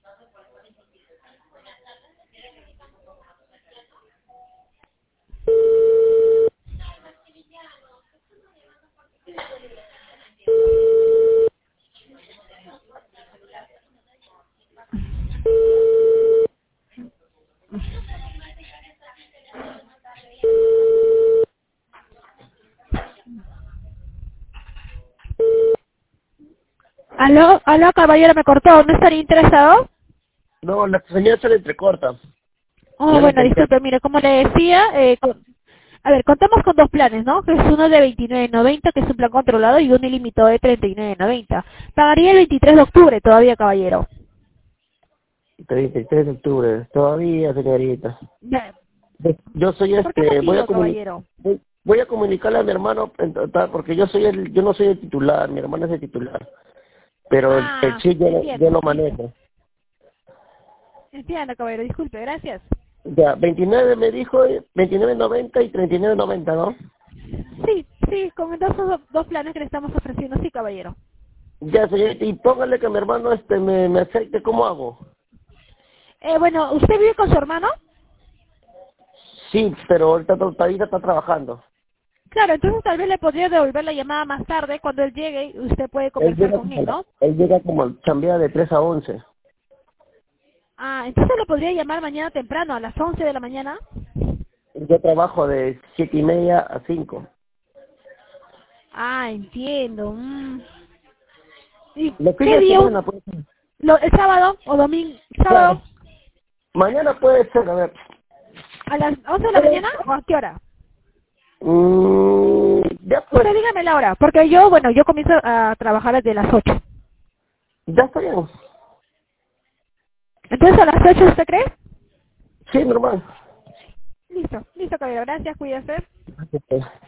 Aló, caballero, me cortó. ¿No estaría interesado? No, la señal se le entrecorta. Oh, Ya le bueno, entendí. disculpe, mire, como le decía, a ver, contamos con dos planes, ¿no? Que es uno de 29.90, que es un plan controlado, y uno ilimitado de 39.90. Pagaría el 23 de octubre todavía, caballero. 33 de octubre. Todavía, señorita. Ya. Yo soy ¿Por qué motivo, caballero? voy a comunicarle a mi hermano en total, porque yo no soy el titular, mi hermano es el titular. Pero el Ah, chip yo entiendo, lo listo. manejo. Entiendo, caballero, disculpe, gracias. Ya, 29 me dijo, 29.90 y 39.90, ¿no? Sí, sí, con dos planes que le estamos ofreciendo, sí, caballero. Ya, señorita, y póngale que mi hermano me acepte, ¿cómo hago? Bueno, ¿usted vive con su hermano? Sí, pero ahorita todavía está trabajando. Claro, entonces tal vez le podría devolver la llamada más tarde, cuando él llegue, y usted puede conversar con él, ¿no? Él llega como chambea de 3 a 11. Ah, entonces lo podría llamar mañana temprano, a las 11 de la mañana. Yo trabajo de 7:30 a 5. Ah, entiendo. ¿Y Los qué fines de día? semana, pues. ¿El sábado o domingo? Claro. ¿Sábado Mañana puede ser, a ver. a las 11 de la mañana o a qué hora? Ya pues, Usted dígame la hora, porque yo comienzo a trabajar desde las 8. ya está bien. Entonces, ¿a las 8 usted cree? Sí, normal. Listo, caballero, gracias, cuídese. Ok.